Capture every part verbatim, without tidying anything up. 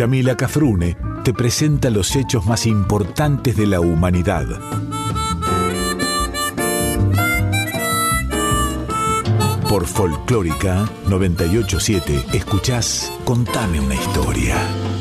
Yamila Cafrune te presenta los hechos más importantes de la humanidad. Por Folclórica noventa y ocho punto siete escuchás Contame una historia.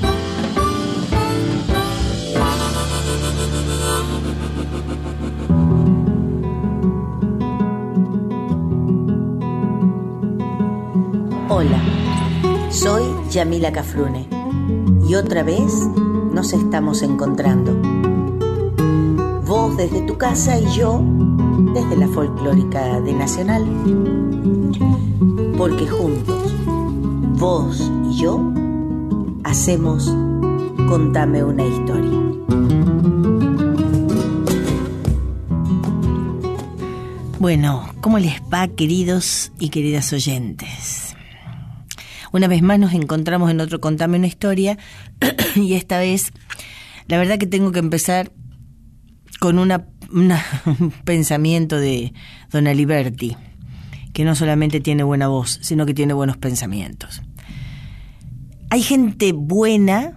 Hola, soy Yamila Cafrune y otra vez nos estamos encontrando. Vos desde tu casa y yo desde la Folclórica de Nacional. Porque juntos, vos y yo, hacemos Contame una historia. Bueno, ¿cómo les va, queridos y queridas oyentes? Una vez más nos encontramos en otro Contame una historia y esta vez, la verdad que tengo que empezar con una, una, un pensamiento de Don Aliberti, que no solamente tiene buena voz, sino que tiene buenos pensamientos. Hay gente buena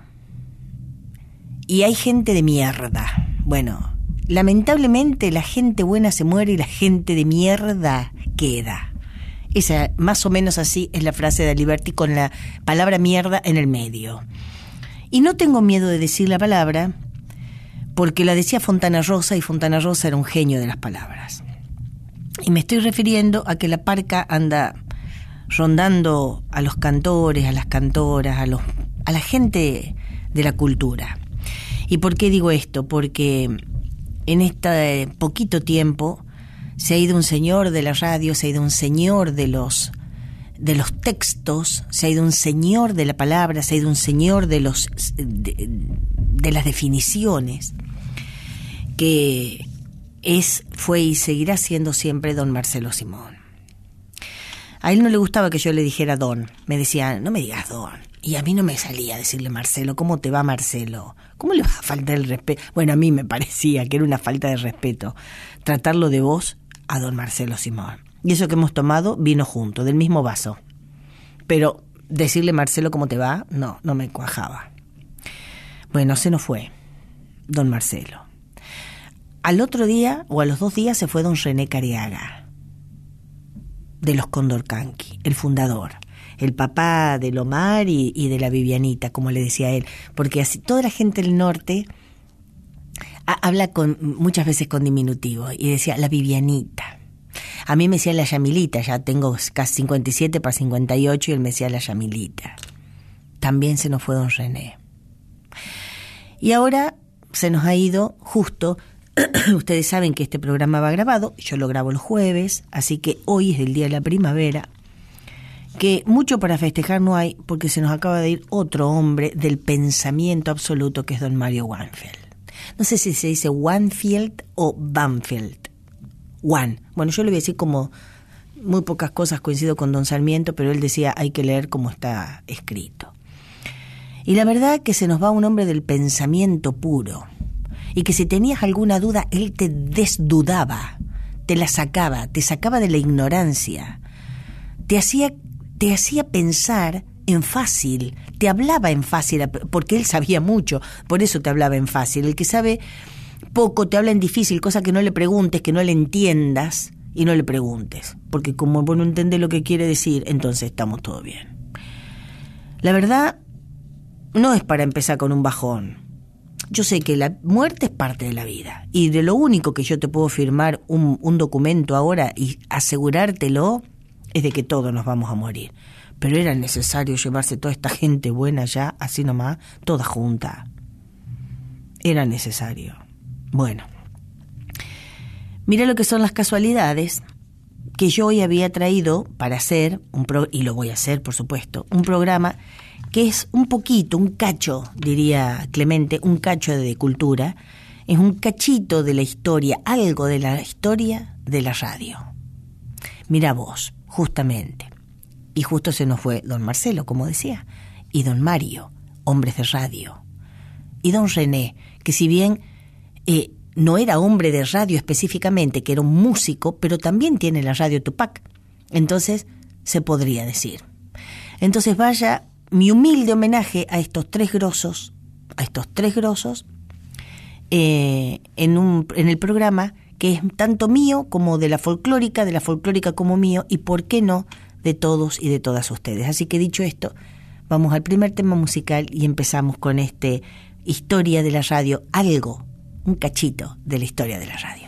y hay gente de mierda. Bueno, lamentablemente la gente buena se muere y la gente de mierda queda. Esa, más o menos así es la frase de Aliberti, con la palabra mierda en el medio. Y no tengo miedo de decir la palabra, porque la decía Fontana Rosa, y Fontana Rosa era un genio de las palabras. Y me estoy refiriendo a que la parca anda rondando a los cantores, a las cantoras, a los, a la gente de la cultura. ¿Y por qué digo esto? Porque en este poquito tiempo se ha ido un señor de la radio, se ha ido un señor de los, de los textos, se ha ido un señor de la palabra, se ha ido un señor de, los, de, de las definiciones, que es, fue y seguirá siendo siempre don Marcelo Simón. A él no le gustaba que yo le dijera don, me decía, no me digas don. Y a mí no me salía decirle Marcelo. ¿Cómo te va, Marcelo? ¿Cómo le va a faltar el respeto? Bueno, a mí me parecía que era una falta de respeto tratarlo de vos a don Marcelo Simón. Y eso que hemos tomado vino junto, del mismo vaso. Pero decirle Marcelo, ¿cómo te va? No, no me cuajaba. Bueno, se nos fue don Marcelo. Al otro día, o a los dos días, se fue don René Cariaga, de los Condorcanqui, el fundador, el papá de Lomar y, y de la Vivianita, como le decía él, porque así toda la gente del norte a, habla con muchas veces con diminutivo, y decía la Vivianita. A mí me decía la Yamilita, ya tengo casi cincuenta y siete para cincuenta y ocho, y él me decía la Yamilita. También se nos fue don René. Y ahora se nos ha ido justo. Ustedes saben que este programa va grabado, yo lo grabo el jueves, así que hoy es el día de la primavera, que mucho para festejar no hay, porque se nos acaba de ir otro hombre del pensamiento absoluto, que es don Mario Banfield. No sé si se dice Wanfield o Banfield. Wan. Bueno, yo le voy a decir como muy pocas cosas coincido con don Sarmiento, pero él decía hay que leer como está escrito. Y la verdad que se nos va un hombre del pensamiento puro, y que si tenías alguna duda, él te desdudaba, te la sacaba, te sacaba de la ignorancia, te hacía, te hacía pensar en fácil, te hablaba en fácil, porque él sabía mucho, por eso te hablaba en fácil. El que sabe poco te habla en difícil, cosa que no le preguntes, que no le entiendas y no le preguntes, porque como vos no entendés lo que quiere decir, entonces estamos todo bien. La verdad, no es para empezar con un bajón. Yo sé que la muerte es parte de la vida, y de lo único que yo te puedo firmar un, un documento ahora y asegurártelo es de que todos nos vamos a morir. Pero era necesario llevarse toda esta gente buena ya, así nomás, toda junta. Era necesario. Bueno, mira lo que son las casualidades, que yo hoy había traído para hacer, un pro, y lo voy a hacer por supuesto, un programa que es un poquito, un cacho, diría Clemente, un cacho de cultura, es un cachito de la historia, algo de la historia de la radio. Mira vos, justamente, y justo se nos fue don Marcelo, como decía, y don Mario, hombres de radio, y don René, que si bien eh, no era hombre de radio específicamente, que era un músico, pero también tiene la radio Tupac, entonces se podría decir. Entonces vaya mi humilde homenaje a estos tres grosos, a estos tres grosos, eh, en, un, en el programa que es tanto mío como de la folclórica, de la folclórica como mío, y por qué no, de todos y de todas ustedes. Así que dicho esto, vamos al primer tema musical y empezamos con este Historia de la Radio, algo, un cachito de la historia de la radio.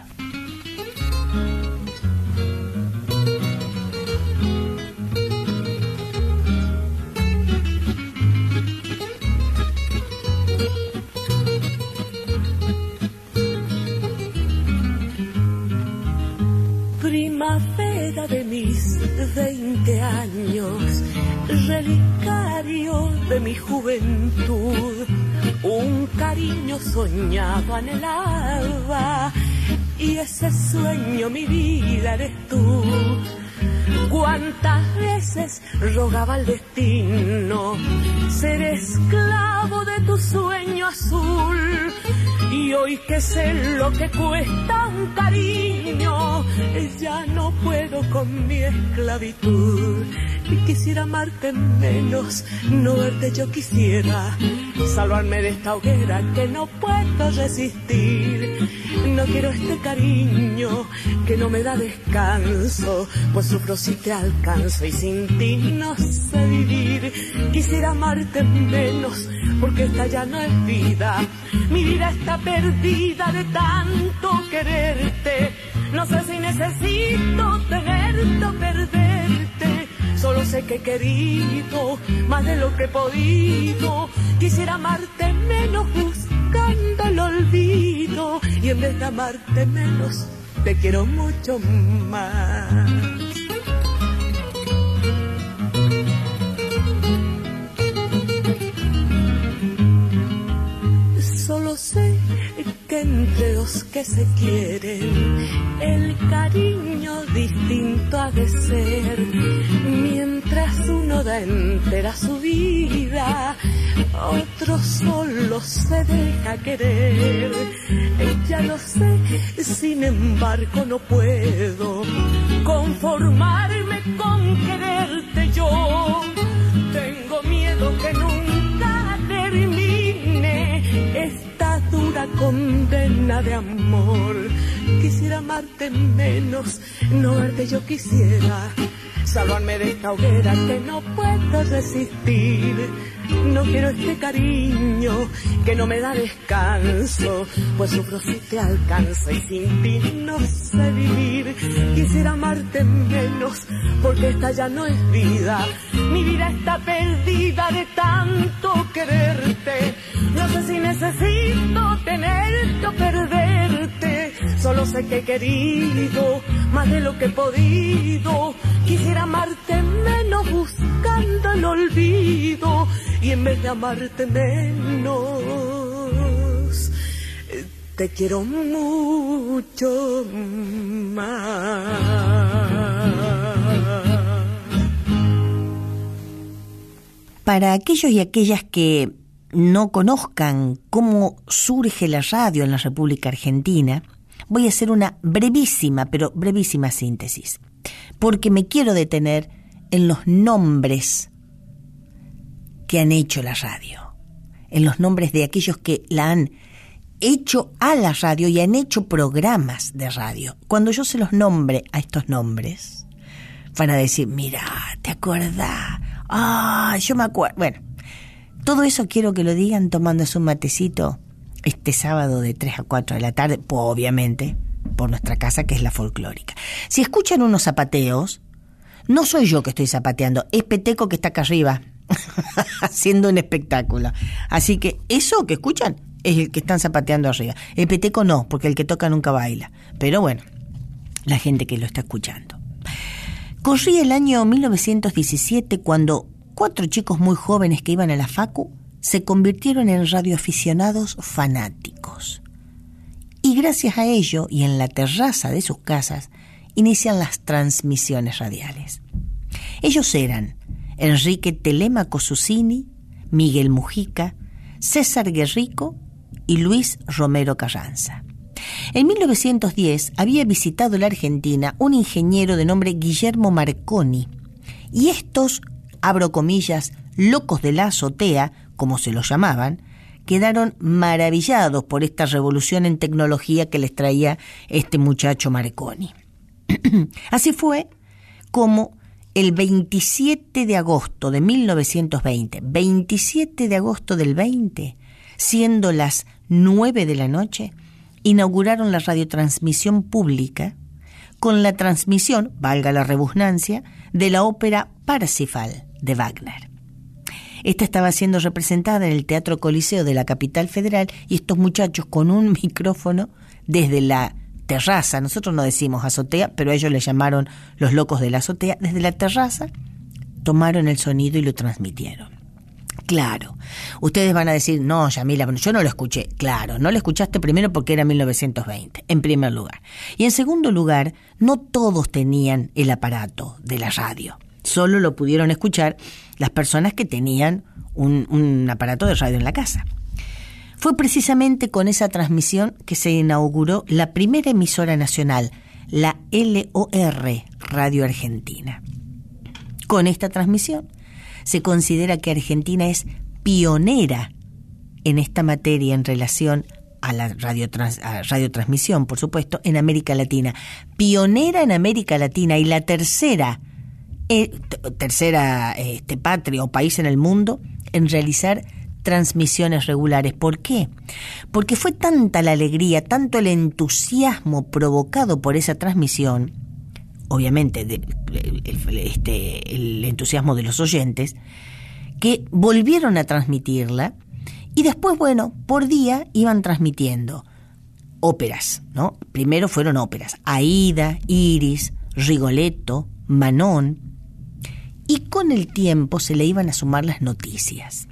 Primavera de mis veinte años, relicario de mi juventud, un cariño soñado anhelaba, y ese sueño mi vida eres tú. Cuántas veces rogaba al destino ser esclavo de tu sueño azul, y hoy que sé lo que cuesta un cariño, ya no puedo con mi esclavitud. Y quisiera amarte menos, no verte yo quisiera, salvarme de esta hoguera que no puedo resistir. No quiero este cariño que no me da descanso, pues sufro si te alcanzo y sin ti no sé vivir. Quisiera amarte menos, porque esta ya no es vida, mi vida está perdida de tanto quererte. No sé si necesito tenerte o perderte, solo sé que he querido más de lo que he podido. Quisiera amarte menos buscando el olvido, y en vez de amarte menos te quiero mucho más. Solo sé que entre los que se quieren el cariño distinto ha de ser. Mientras uno da entera su vida, otro solo se deja querer. Ya lo sé, sin embargo no puedo conformarme con quererte yo. Tengo miedo que nunca termine esta dura condena de amor. Quisiera amarte menos, no verte yo quisiera, salvarme de esta hoguera que no puedo resistir. No quiero este cariño que no me da descanso, pues sufro si te alcanzo y sin ti no sé vivir. Quisiera amarte menos, porque esta ya no es vida, mi vida está perdida de tanto quererte. No sé si necesito tenerte o perderte, solo sé que he querido más de lo que he podido. Quisiera amarte menos buscando el olvido, y en vez de amarte menos te quiero mucho más. Para aquellos y aquellas que no conozcan cómo surge la radio en la República Argentina, voy a hacer una brevísima, pero brevísima síntesis, porque me quiero detener en los nombres que han hecho la radio, en los nombres de aquellos que la han hecho a la radio y han hecho programas de radio. Cuando yo se los nombre a estos nombres, van a decir, mira, ¿te acuerdas? Ah, yo me acuerdo. Bueno, todo eso quiero que lo digan tomándose un matecito este sábado de tres a cuatro de la tarde, pues obviamente por nuestra casa, que es la folclórica. Si escuchan unos zapateos, no soy yo que estoy zapateando, es Peteco que está acá arriba haciendo un espectáculo. Así que eso que escuchan es el que están zapateando arriba. El Peteco no, porque el que toca nunca baila. Pero bueno, la gente que lo está escuchando. Corría el año mil novecientos diecisiete cuando cuatro chicos muy jóvenes que iban a la facu se convirtieron en radioaficionados fanáticos. Y gracias a ello, y en la terraza de sus casas, inician las transmisiones radiales. Ellos eran Enrique Telemaco Susini, Miguel Mujica, César Guerrico y Luis Romero Carranza. En mil novecientos diez había visitado la Argentina un ingeniero de nombre Guillermo Marconi, y estos, abro comillas, locos de la azotea, como se los llamaban, quedaron maravillados por esta revolución en tecnología que les traía este muchacho Marconi. Así fue como el veintisiete de agosto de mil novecientos veinte, veintisiete de agosto del veinte, siendo las nueve de la noche, inauguraron la radiotransmisión pública con la transmisión, valga la redundancia, de la ópera Parsifal de Wagner. Esta estaba siendo representada en el Teatro Coliseo de la capital federal y estos muchachos con un micrófono desde la terraza, nosotros no decimos azotea, pero ellos le llamaron los locos de la azotea, desde la terraza tomaron el sonido y lo transmitieron. Claro, ustedes van a decir, no, Yamila, yo no lo escuché. Claro, no lo escuchaste primero porque era mil novecientos veinte, en primer lugar. Y en segundo lugar, no todos tenían el aparato de la radio. Solo lo pudieron escuchar las personas que tenían un, un aparato de radio en la casa. Fue precisamente con esa transmisión que se inauguró la primera emisora nacional, la L O R, Radio Argentina. Con esta transmisión se considera que Argentina es pionera en esta materia en relación a la radiotrans, a radiotransmisión, por supuesto, en América Latina. Pionera en América Latina y la tercera, eh, t- tercera este, patria o país en el mundo en realizar transmisiones regulares. ¿Por qué? Porque fue tanta la alegría, tanto el entusiasmo provocado por esa transmisión, obviamente de, el, este, el entusiasmo de los oyentes, que volvieron a transmitirla y después, bueno, por día iban transmitiendo óperas, ¿no? Primero fueron óperas, Aida, Iris, Rigoletto, Manon, y con el tiempo se le iban a sumar las noticias.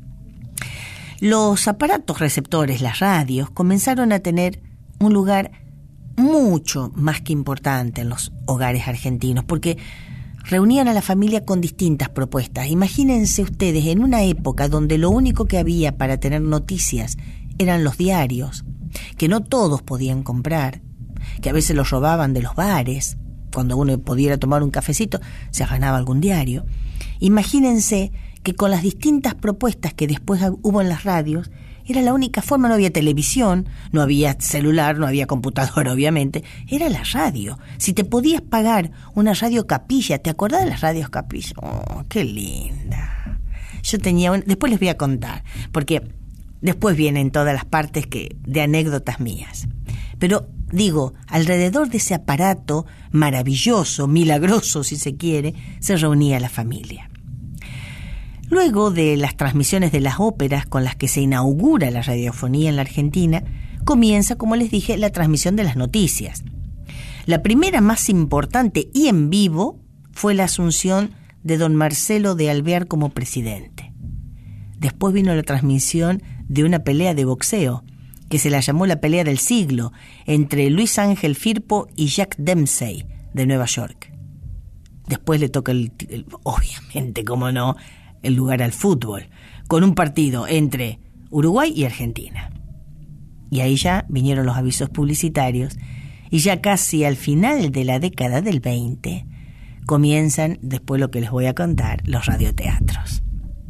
Los aparatos receptores, las radios, comenzaron a tener un lugar mucho más que importante en los hogares argentinos, porque reunían a la familia con distintas propuestas. Imagínense ustedes en una época donde lo único que había para tener noticias eran los diarios, que no todos podían comprar, que a veces los robaban de los bares. Cuando uno pudiera tomar un cafecito, se ganaba algún diario. Imagínense que con las distintas propuestas que después hubo en las radios, era la única forma, no había televisión, no había celular, no había computadora, obviamente, era la radio. Si te podías pagar una radio capilla, ¿te acordás de las radios capilla? ¡Oh, qué linda! Yo tenía un... Después les voy a contar, porque después vienen todas las partes que de anécdotas mías. Pero digo, alrededor de ese aparato maravilloso, milagroso si se quiere, se reunía la familia. Luego de las transmisiones de las óperas con las que se inaugura la radiofonía en la Argentina, comienza, como les dije, la transmisión de las noticias. La primera más importante y en vivo fue la asunción de don Marcelo de Alvear como presidente. Después vino la transmisión de una pelea de boxeo, que se la llamó la pelea del siglo, entre Luis Ángel Firpo y Jack Dempsey, de Nueva York. Después le toca, el, el, obviamente, como no, el lugar al fútbol, con un partido entre Uruguay y Argentina. Y ahí ya vinieron los avisos publicitarios, y ya casi al final de la década del veinte comienzan, después lo que les voy a contar, los radioteatros,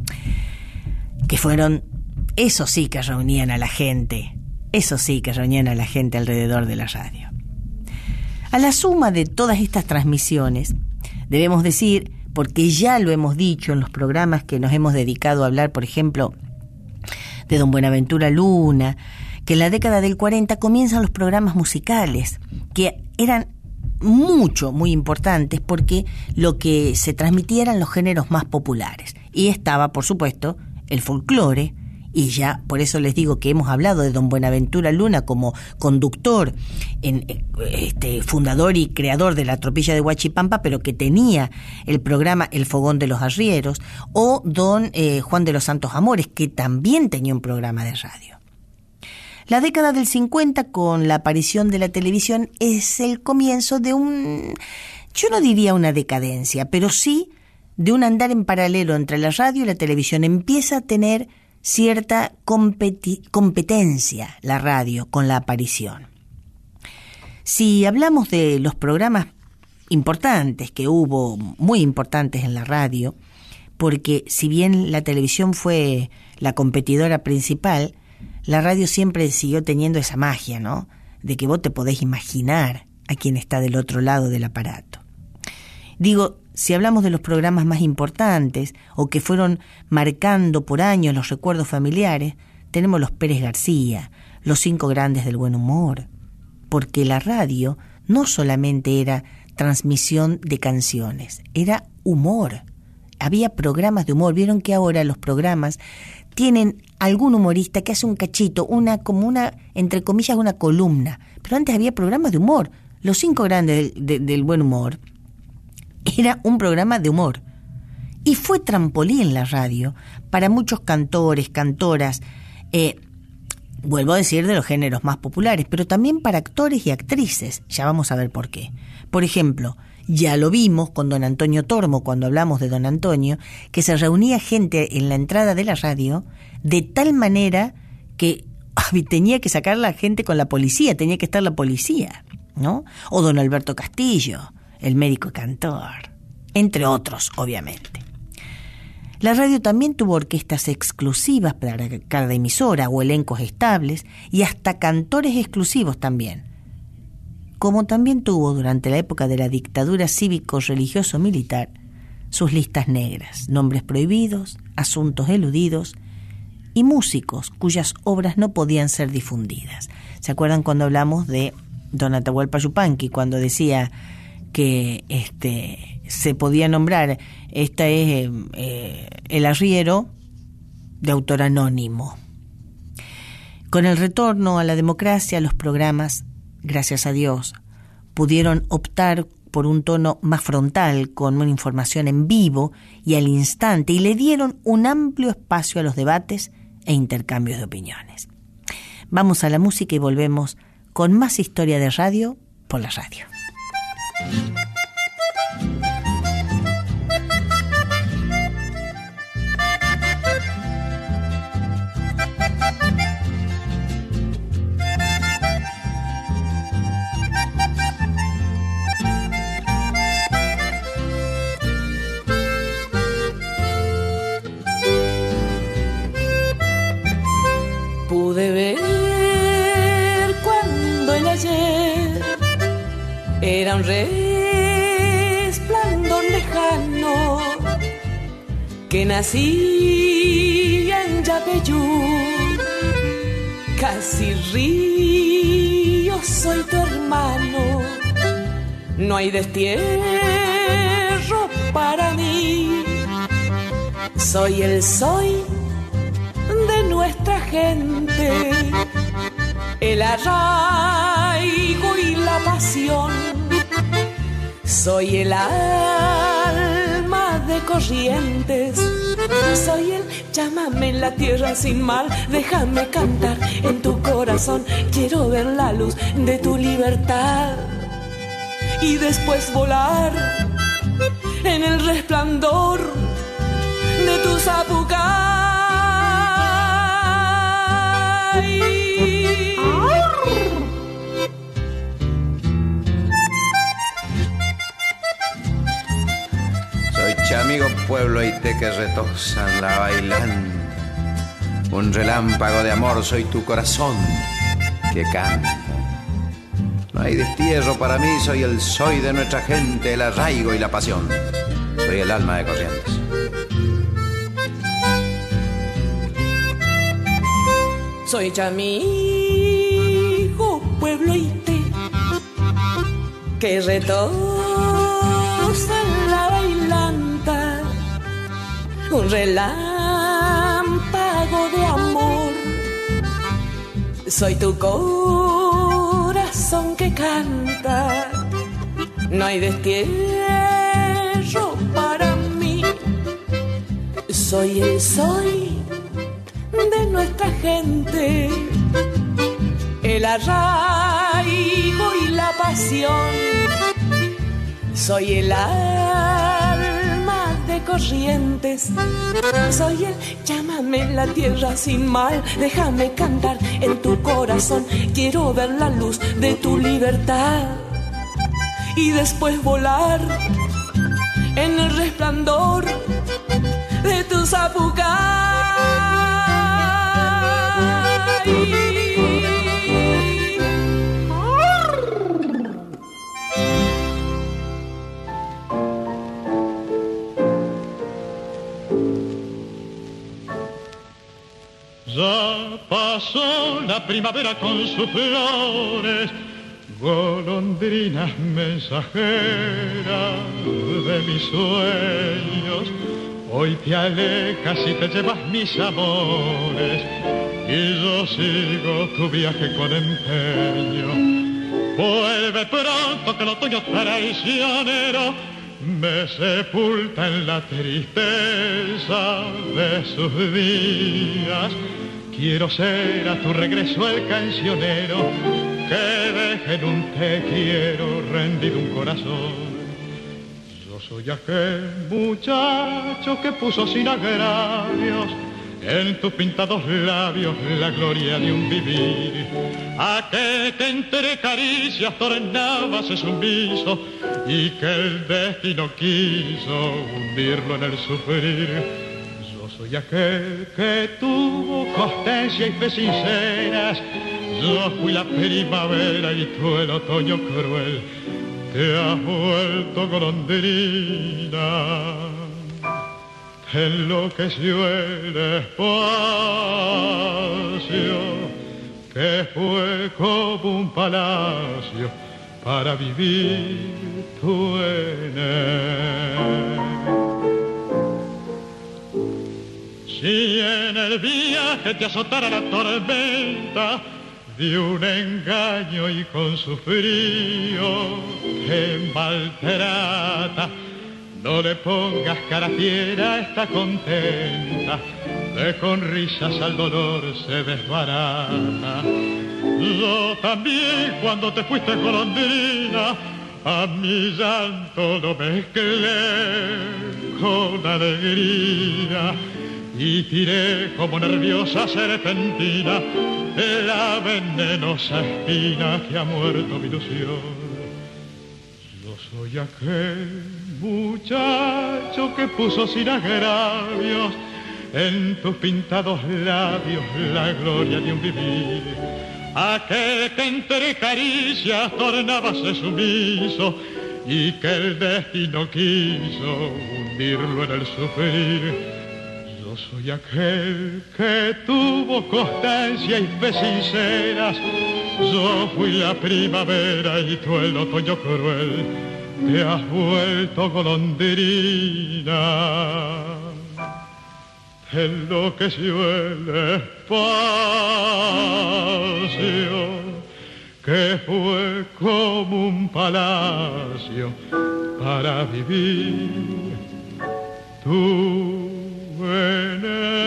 que fueron, eso sí que reunían a la gente, eso sí que reunían a la gente alrededor de la radio. A la suma de todas estas transmisiones, debemos decir, porque ya lo hemos dicho en los programas que nos hemos dedicado a hablar, por ejemplo, de don Buenaventura Luna, que en la década del cuarenta comienzan los programas musicales, que eran mucho, muy importantes, porque lo que se transmitía eran los géneros más populares. Y estaba, por supuesto, el folclore, y ya por eso les digo que hemos hablado de don Buenaventura Luna como conductor, en, este, fundador y creador de la Tropilla de Huachipampa, pero que tenía el programa El Fogón de los Arrieros, o don eh, Juan de los Santos Amores, que también tenía un programa de radio. La década del cincuenta, con la aparición de la televisión, es el comienzo de un, yo no diría una decadencia, pero sí de un andar en paralelo entre la radio y la televisión. Empieza a tener cierta competi- competencia la radio con la aparición. Si hablamos de los programas importantes que hubo, muy importantes en la radio, porque si bien la televisión fue la competidora principal, la radio siempre siguió teniendo esa magia, ¿no? De que vos te podés imaginar a quien está del otro lado del aparato. Digo, si hablamos de los programas más importantes o que fueron marcando por años los recuerdos familiares, tenemos los Pérez García, los cinco grandes del buen humor, porque la radio no solamente era transmisión de canciones, era humor. Había programas de humor. Vieron que ahora los programas tienen algún humorista que hace un cachito, una como una, entre comillas, una columna. Pero antes había programas de humor. Los cinco grandes del, de, del buen humor era un programa de humor. Y fue trampolín la radio para muchos cantores, cantoras, eh, vuelvo a decir de los géneros más populares, pero también para actores y actrices. Ya vamos a ver por qué. Por ejemplo, ya lo vimos con don Antonio Tormo cuando hablamos de don Antonio, que se reunía gente en la entrada de la radio de tal manera que tenía que sacar la gente con la policía, tenía que estar la policía, ¿no? O don Alberto Castillo, el médico cantor, entre otros, obviamente. La radio también tuvo orquestas exclusivas para cada emisora o elencos estables y hasta cantores exclusivos también. Como también tuvo durante la época de la dictadura cívico-religioso-militar sus listas negras, nombres prohibidos, asuntos eludidos y músicos cuyas obras no podían ser difundidas. ¿Se acuerdan cuando hablamos de don Atahualpa Yupanqui, cuando decía que este se podía nombrar, esta es eh, El Arriero, de autor anónimo? Con el retorno a la democracia, los programas, gracias a Dios, pudieron optar por un tono más frontal, con una información en vivo y al instante, y le dieron un amplio espacio a los debates e intercambios de opiniones. Vamos a la música y volvemos con más historia de radio por la radio. Pude ver cuando el ayer era un resplandor lejano que nacía en Yapeyú, casi río, soy tu hermano, no hay destierro para mí, soy el soy de nuestra gente, el arraigo y la pasión, soy el alma de Corrientes, soy el llámame en la tierra sin mal, déjame cantar en tu corazón, quiero ver la luz de tu libertad y después volar en el resplandor de tu zapucay. Soy chamigo pueblo y te que retozan la bailando, un relámpago de amor, soy tu corazón que canta. No hay destierro para mí, soy el soy de nuestra gente, el arraigo y la pasión, soy el alma de Corrientes. Soy chamigo, pueblo y te, que retosa en la bailanta, un relámpago de amor. Soy tu corazón que canta, no hay destierro para mí. Soy el soy de nuestra gente, el arraigo y la pasión, soy el alma de Corrientes, soy el llámame en la tierra sin mal, déjame cantar en tu corazón, quiero ver la luz de tu libertad y después volar en el resplandor de tu zapucay. Ya pasó la primavera con sus flores, golondrinas mensajeras de mis sueños. Hoy te alejas y te llevas mis amores, y yo sigo tu viaje con empeño. Vuelve pronto que el otoño traicionero me sepulta en la tristeza de sus días. Quiero ser a tu regreso el cancionero que deje en un te quiero rendido un corazón. Yo soy aquel muchacho que puso sin agravios en tus pintados labios la gloria de un vivir. Aquel que entre caricias tornábase sumiso y que el destino quiso hundirlo en el sufrir. Soy aquel que tuvo constancia y fe sinceras. Yo fui la primavera y tú el otoño cruel. Te has vuelto golondrina, te enloqueció el espacio que fue como un palacio para vivir tú en él. Si en el viaje te azotara la tormenta de un engaño y con su frío te maltrata, no le pongas cara fiera, está contenta, que con risas al dolor se desbarata. Yo también cuando te fuiste golondrina, a mi llanto lo mezclé con alegría y tiré como nerviosa serpentina la venenosa espina que ha muerto mi ilusión. Yo soy aquel muchacho que puso sin agravios en tus pintados labios la gloria de un vivir. Aquel que entre caricias tornábase sumiso y que el destino quiso hundirlo en el sufrir. Yo soy aquel que tuvo constancia y fe sinceras. Yo fui la primavera y tú el otoño cruel. Te has vuelto golondrina, te enloqueció el espacio que fue como un palacio para vivir tú en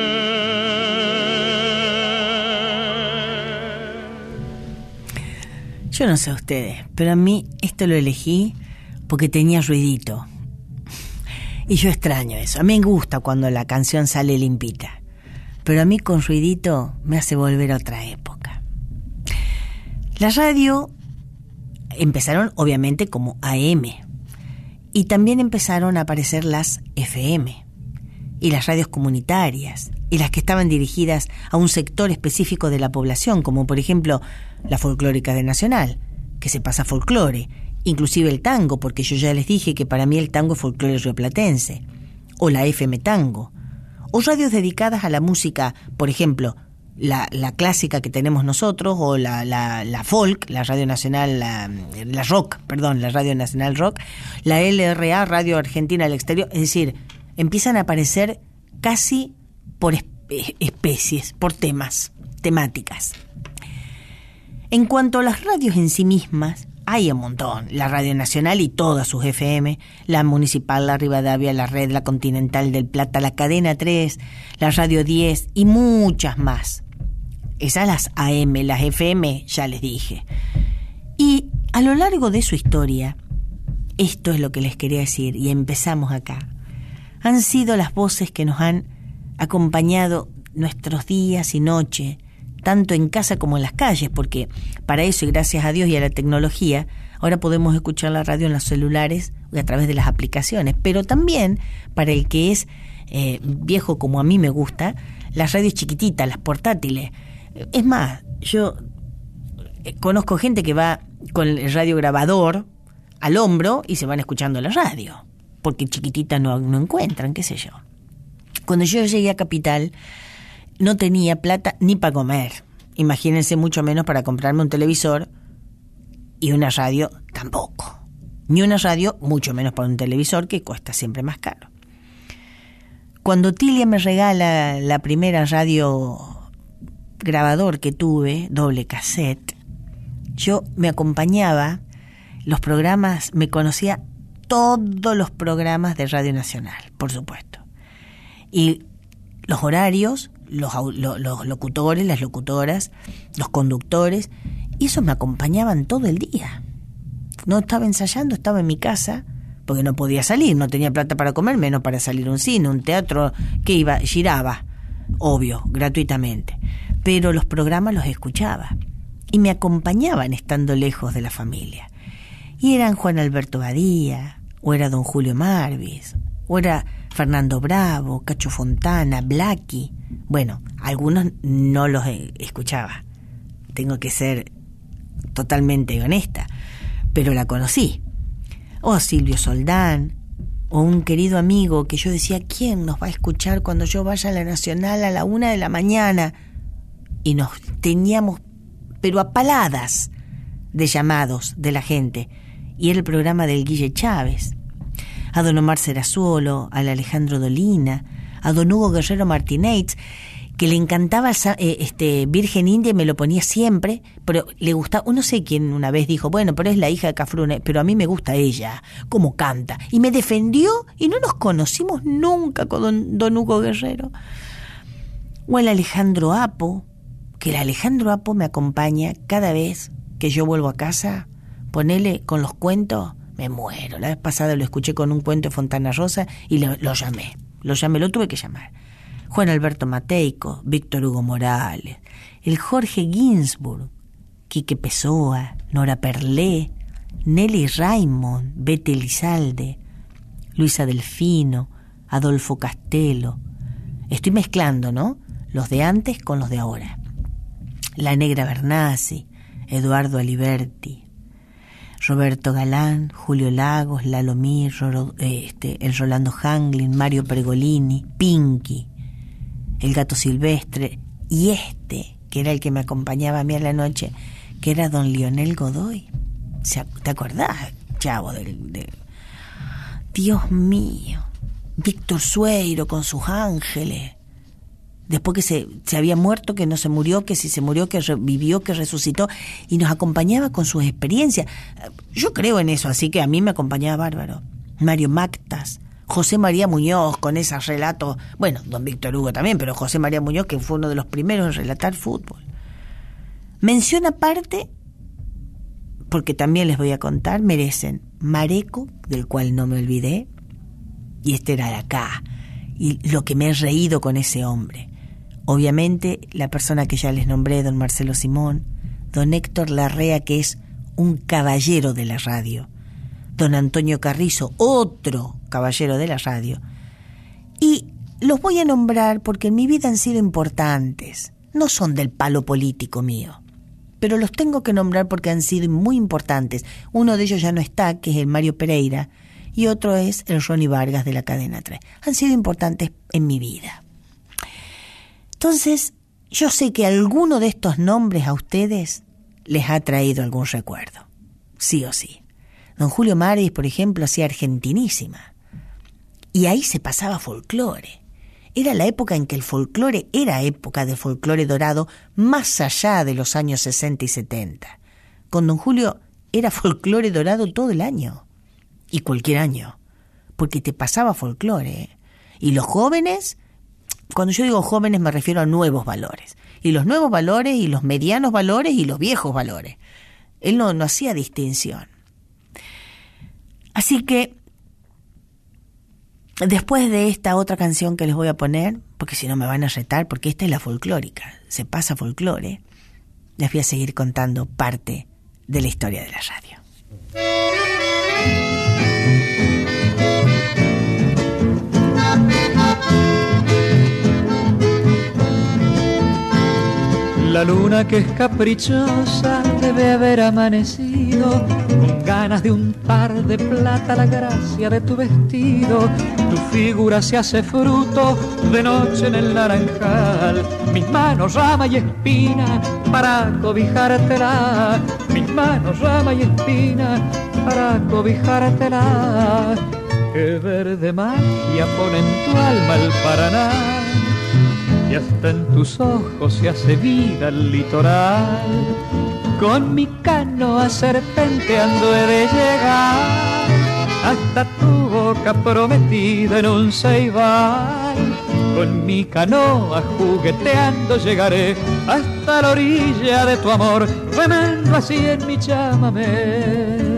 él. Yo no sé ustedes, pero a mí esto lo elegí porque tenía ruidito. Y yo extraño eso. A mí me gusta cuando la canción sale limpita, pero a mí con ruidito me hace volver a otra época. La radio empezaron obviamente como A M y también empezaron a aparecer las F M y las radios comunitarias y las que estaban dirigidas a un sector específico de la población, como por ejemplo la folclórica de Nacional, que se pasa folclore, inclusive el tango, porque yo ya les dije que para mí el tango es folclore rioplatense, o la F M Tango, o radios dedicadas a la música, por ejemplo, la, la clásica que tenemos nosotros, o la, la, la folk, la Radio Nacional, la, la rock, perdón, la Radio Nacional Rock, la L R A, Radio Argentina al Exterior, es decir, empiezan a aparecer casi por especies, por temas, temáticas. En cuanto a las radios en sí mismas, hay un montón. La Radio Nacional y todas sus F M, la Municipal, la Rivadavia, la Red, la Continental del Plata, la Cadena tres, la Radio diez y muchas más. Esas las A M, las F M, ya les dije. Y a lo largo de su historia, esto es lo que les quería decir, y empezamos acá. Han sido las voces que nos han acompañado nuestros días y noches, tanto en casa como en las calles, porque para eso, y gracias a Dios y a la tecnología, ahora podemos escuchar la radio en los celulares y a través de las aplicaciones, pero también para el que es eh, viejo como a mí me gusta, las radios chiquititas, las portátiles. Es más, yo conozco gente que va con el radiograbador al hombro y se van escuchando la radio, porque chiquititas no, no encuentran, qué sé yo. Cuando yo llegué a Capital, no tenía plata ni para comer. Imagínense, mucho menos para comprarme un televisor, y una radio tampoco. Ni una radio, mucho menos para un televisor, que cuesta siempre más caro. Cuando Tilia me regala la primera radio grabador que tuve, doble cassette, yo me acompañaba los programas, me conocía todos los programas de Radio Nacional, por supuesto. Y los horarios, los, los, los locutores, las locutoras, los conductores, y eso me acompañaban todo el día. No estaba ensayando, estaba en mi casa, porque no podía salir, no tenía plata para comer, menos para salir a un cine, un teatro, que iba, giraba, obvio, gratuitamente. Pero los programas los escuchaba y me acompañaban estando lejos de la familia. Y eran Juan Alberto Badía, o era don Julio Marvis, o era Fernando Bravo, Cacho Fontana, Blackie. Bueno, algunos no los escuchaba, tengo que ser totalmente honesta, pero la conocí. O Silvio Soldán, o un querido amigo que yo decía, ¿quién nos va a escuchar cuando yo vaya a la Nacional a la una de la mañana? Y nos teníamos, pero a paladas de llamados de la gente. Y era el programa del Guille Chávez. A don Omar Serazuolo, al Alejandro Dolina, a don Hugo Guerrero Martínez, que le encantaba eh, este Virgen India y me lo ponía siempre, pero le gustaba, no sé quién una vez dijo, bueno, pero es la hija de Cafrune, pero a mí me gusta ella, cómo canta, y me defendió, y no nos conocimos nunca con don, don Hugo Guerrero. O el Alejandro Apo, que el Alejandro Apo me acompaña cada vez que yo vuelvo a casa, ponele con los cuentos, me muero. La vez pasada lo escuché con un cuento de Fontana Rosa y lo, lo llamé, lo llamé, lo tuve que llamar. Juan Alberto Mateico, Víctor Hugo Morales, el Jorge Ginsburg, Quique Pessoa, Nora Perlé, Nelly Raymond, Bete Elizalde, Luisa Delfino, Adolfo Castelo. Estoy mezclando, ¿no?, los de antes con los de ahora. La Negra Bernasi, Eduardo Aliberti, Roberto Galán, Julio Lagos, Lalo Mir, Roro, eh, este, el Rolando Hanglin, Mario Pergolini, Pinky, el Gato Silvestre, y este, que era el que me acompañaba a mí a la noche, que era don Lionel Godoy. ¿Te acordás, chavo? Del, de... Dios mío, Víctor Sueiro con sus ángeles. Después que se, se había muerto, que no se murió, que si se murió, que revivió, que resucitó, y nos acompañaba con sus experiencias. Yo creo en eso, así que a mí me acompañaba bárbaro. Mario Mactas, José María Muñoz con esos relatos, bueno, don Víctor Hugo también, pero José María Muñoz, que fue uno de los primeros en relatar fútbol. Mención aparte, porque también les voy a contar, merecen Mareco, del cual no me olvidé, y este era de acá, y lo que me he reído con ese hombre. Obviamente, la persona que ya les nombré, don Marcelo Simón, don Héctor Larrea, que es un caballero de la radio, don Antonio Carrizo, otro caballero de la radio. Y los voy a nombrar porque en mi vida han sido importantes, no son del palo político mío, pero los tengo que nombrar porque han sido muy importantes. Uno de ellos ya no está, que es el Mario Pereira, y otro es el Ronnie Vargas de la Cadena tres. Han sido importantes en mi vida. Entonces, yo sé que alguno de estos nombres a ustedes les ha traído algún recuerdo, sí o sí. Don Julio Marvis, por ejemplo, hacía Argentinísima, y ahí se pasaba folclore. Era la época en que el folclore era época de folclore dorado, más allá de los años sesenta y setenta. Con don Julio era folclore dorado todo el año, y cualquier año, porque te pasaba folclore. Y los jóvenes, cuando yo digo jóvenes me refiero a nuevos valores, y los nuevos valores, y los medianos valores, y los viejos valores. Él no, no hacía distinción. Así que, después de esta otra canción que les voy a poner, porque si no me van a retar, porque esta es la folclórica, se pasa folclore, les voy a seguir contando parte de la historia de la radio. La luna que es caprichosa debe haber amanecido con ganas de untar de plata la gracia de tu vestido. Tu figura se hace fruto de noche en el naranjal. Mis manos rama y espina para cobijártela. Mis manos rama y espina para cobijártela. Qué verde magia pone en tu alma el Paraná, y hasta en tus ojos se hace vida el litoral. Con mi canoa serpenteando he de llegar hasta tu boca prometida en un ceibal. Con mi canoa jugueteando llegaré hasta la orilla de tu amor, remando así en mi chamamé.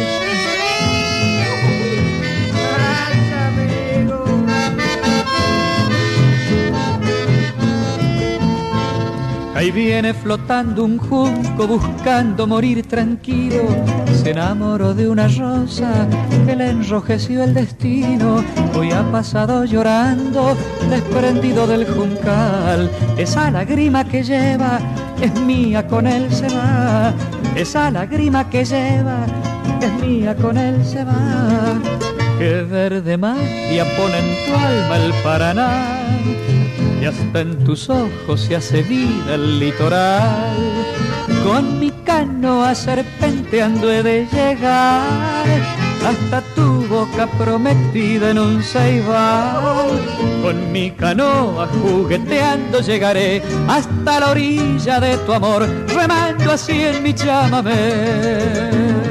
Ahí viene flotando un junco buscando morir tranquilo. Se enamoró de una rosa que le enrojeció el destino. Hoy ha pasado llorando desprendido del juncal. Esa lágrima que lleva es mía, con él se va. Esa lágrima que lleva es mía, con él se va. Qué verde magia pone en tu alma el Paraná, y hasta en tus ojos se hace vida el litoral. Con mi canoa serpenteando he de llegar hasta tu boca prometida en un ceibal. Con mi canoa jugueteando llegaré hasta la orilla de tu amor, remando así en mi chamamé.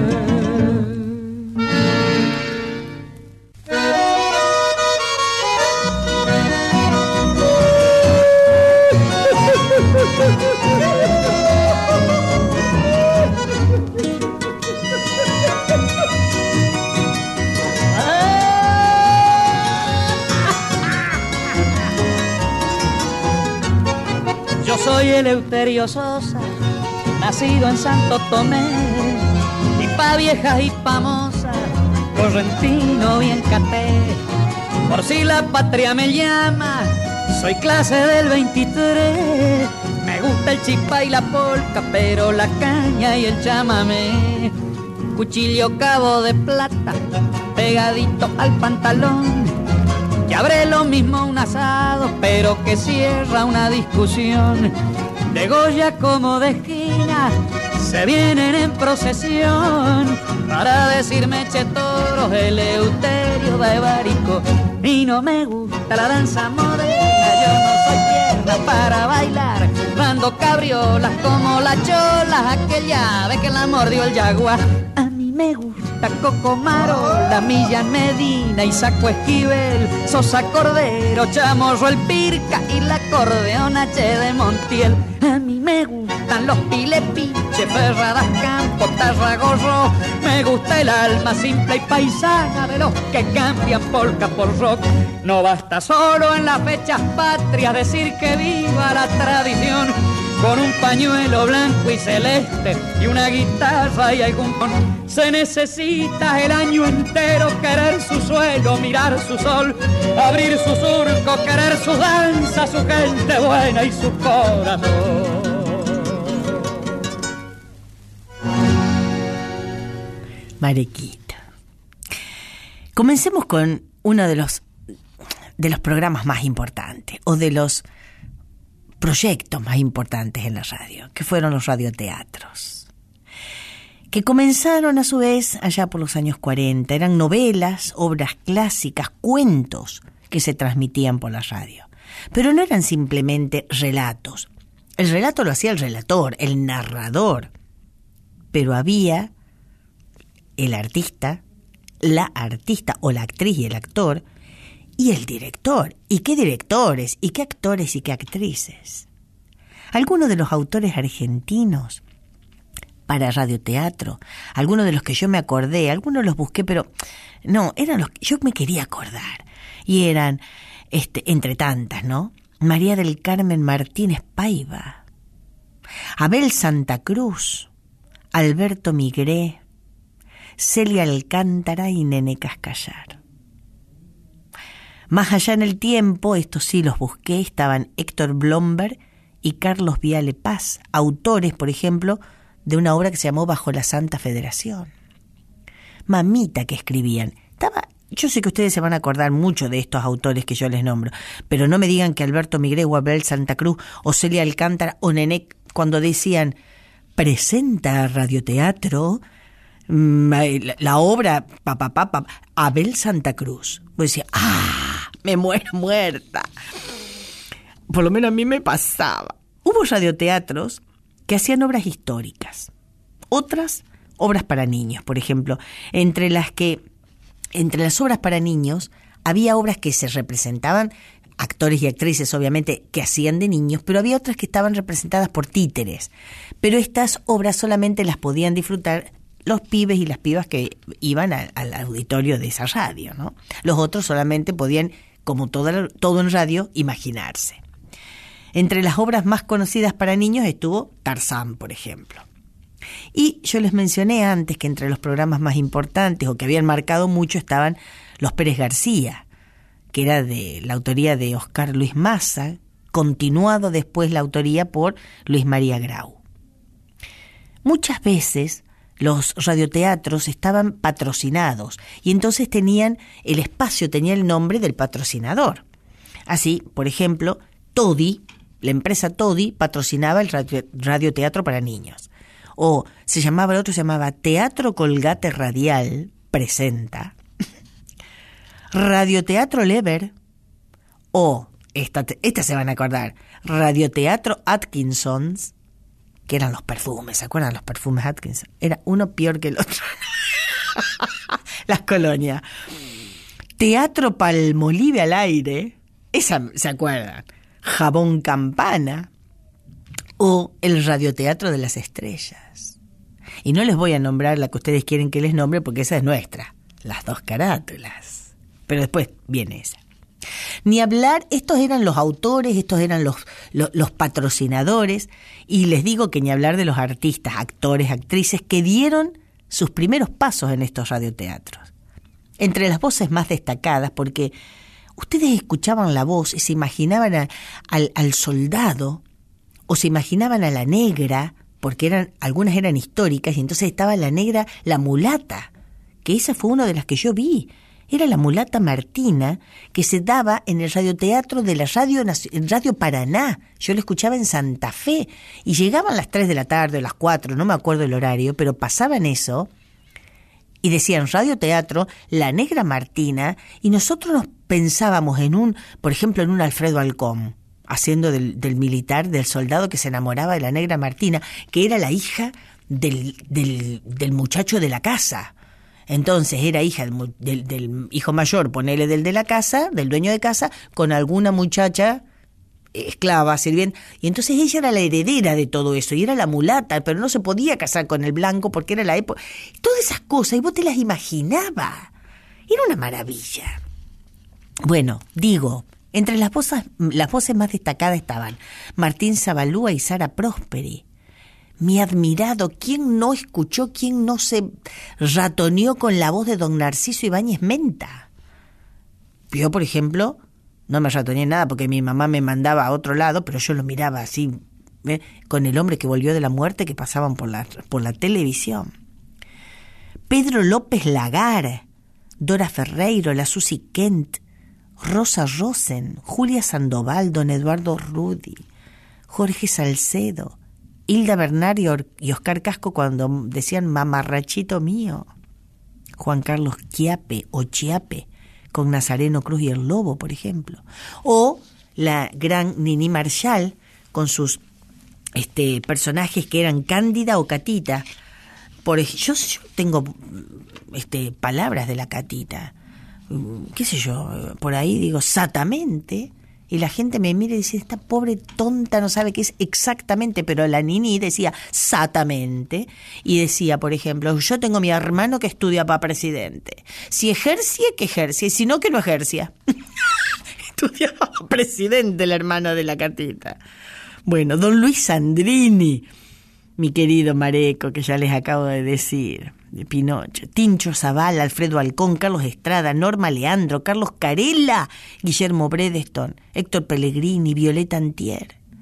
Yo soy Eleuterio Sosa, nacido en Santo Tomé, y pa' viejas y pa' mozas, correntino bien caté. Por si la patria me llama, soy clase del veintitrés. Me gusta el chipá y la polca, pero la caña y el chamamé. Cuchillo cabo de plata, pegadito al pantalón, que abre lo mismo un asado, pero que cierra una discusión. De Goya como de esquina se vienen en procesión para decirme che toros, Eleuterio de Barico. Y no me gusta la danza moderna, yo no soy pierna para bailar, dando cabriolas como las cholas, aquella vez que la mordió el jaguar. A mí me gusta Cocomaro, la Millán Medina y Saco Esquivel, Sosa Cordero, Chamorro el Pirca y la acordeón H de Montiel. A mí me gustan los Pilepiche, Ferradas Campo, Tarragorro. Me gusta el alma simple y paisana de los que cambian polka por rock. No basta solo en las fechas patrias decir que viva la tradición. Con un pañuelo blanco y celeste y una guitarra y algún con, se necesita el año entero querer su suelo, mirar su sol, abrir su surco, querer su danza, su gente buena y su corazón. Mariquita. Comencemos con uno de los de los programas más importantes, o de los proyectos más importantes en la radio, que fueron los radioteatros, que comenzaron a su vez allá por los años cuarenta. Eran novelas, obras clásicas, cuentos que se transmitían por la radio, pero no eran simplemente relatos. El relato lo hacía el relator, el narrador, pero había el artista, la artista o la actriz y el actor, y el director. ¿Y qué directores? ¿Y qué actores y qué actrices? Algunos de los autores argentinos para radioteatro, algunos de los que yo me acordé, algunos los busqué, pero no, eran los que yo me quería acordar. Y eran, este, entre tantas, ¿no? María del Carmen Martínez Paiva, Abel Santa Cruz, Alberto Migré, Celia Alcántara y Nene Cascallar. Más allá en el tiempo, estos sí los busqué, estaban Héctor Blomberg y Carlos Viale Paz, autores, por ejemplo, de una obra que se llamó Bajo la Santa Federación. Mamita que escribían. Estaba, yo sé que ustedes se van a acordar mucho de estos autores que yo les nombro, pero no me digan que Alberto Migré o Abel Santa Cruz o Celia Alcántara o Nené, cuando decían presenta radioteatro la, la obra pa, pa, pa, pa, Abel Santa Cruz. Pues decía, ¡ah! Me muero muerta. Por lo menos a mí me pasaba. Hubo radioteatros que hacían obras históricas, otras obras para niños, por ejemplo, entre las que, entre las obras para niños, había obras que se representaban, actores y actrices obviamente, que hacían de niños, pero había otras que estaban representadas por títeres. Pero estas obras solamente las podían disfrutar los pibes y las pibas que iban a, al auditorio de esa radio, ¿no? Los otros solamente podían, como todo, todo en radio, imaginarse. Entre las obras más conocidas para niños estuvo Tarzán, por ejemplo. Y yo les mencioné antes que entre los programas más importantes o que habían marcado mucho estaban Los Pérez García, que era de la autoría de Oscar Luis Maza, continuado después la autoría por Luis María Grau. Muchas veces los radioteatros estaban patrocinados y entonces tenían, el espacio tenía el nombre del patrocinador. Así, por ejemplo, Todi, la empresa Todi, patrocinaba el radio, radioteatro para niños. O se llamaba, el otro se llamaba Teatro Colgate Radial, presenta. Radioteatro Lever. O, esta, esta se van a acordar, Radioteatro Atkinsons, que eran los perfumes, ¿se acuerdan los perfumes Atkinson? Era uno peor que el otro. Las colonias. Teatro Palmolive al aire, esa, ¿se acuerdan? Jabón Campana. O el Radioteatro de las Estrellas. Y no les voy a nombrar la que ustedes quieren que les nombre porque esa es nuestra, las dos carátulas. Pero después viene esa. Ni hablar, estos eran los autores, estos eran los, los, los patrocinadores, y les digo que ni hablar de los artistas, actores, actrices que dieron sus primeros pasos en estos radioteatros. Entre las voces más destacadas, porque ustedes escuchaban la voz y se imaginaban a, al, al soldado, o se imaginaban a la negra, porque eran, algunas eran históricas, y entonces estaba la negra, la mulata, que esa fue una de las que yo vi. Era la mulata Martina, que se daba en el radioteatro de la radio, Radio Paraná. Yo lo escuchaba en Santa Fe, y llegaban las tres de la tarde, o las cuatro, no me acuerdo el horario, pero pasaban eso, y decían radioteatro, la negra Martina, y nosotros nos pensábamos en un, por ejemplo, en un Alfredo Alcón, haciendo del, del militar, del soldado que se enamoraba de la negra Martina, que era la hija del, del, del muchacho de la casa. Entonces era hija del, del, del hijo mayor, ponele del de la casa, del dueño de casa, con alguna muchacha esclava, sirviente, y entonces ella era la heredera de todo eso, y era la mulata, pero no se podía casar con el blanco porque era la época. Todas esas cosas, y vos te las imaginabas. Era una maravilla. Bueno, digo, entre las voces, las voces más destacadas estaban Martín Zabalúa y Sara Prosperi. Mi admirado, ¿quién no escuchó, quién no se ratoneó con la voz de don Narciso Ibáñez Menta? Yo, por ejemplo, no me ratoneé nada porque mi mamá me mandaba a otro lado, pero yo lo miraba así, ¿eh? Con el hombre que volvió de la muerte que pasaban por la, por la televisión. Pedro López Lagar, Dora Ferreiro, la Susi Kent, Rosa Rosen, Julia Sandoval, don Eduardo Rudi, Jorge Salcedo, Hilda Bernard y Oscar Casco cuando decían mamarrachito mío, Juan Carlos Chiape o Chiape con Nazareno Cruz y el Lobo, por ejemplo, o la gran Nini Marshall con sus este, personajes que eran Cándida o Catita. Por yo, yo tengo este, palabras de la Catita, qué sé yo, por ahí digo satamente, y la gente me mira y dice, esta pobre tonta no sabe qué es exactamente, pero la Nini decía satamente, y decía, por ejemplo, yo tengo mi hermano que estudia para presidente, si ejerce, que ejerce, si no, que no ejercia. Estudiaba para presidente el hermano de la Catita. Bueno, don Luis Sandrini, mi querido Mareco, que ya les acabo de decir, de Pinocho, Tincho Zavala, Alfredo Alcón, Carlos Estrada, Norma Leandro, Carlos Carella, Guillermo Bredeston, Héctor Pellegrini, Violeta Antier.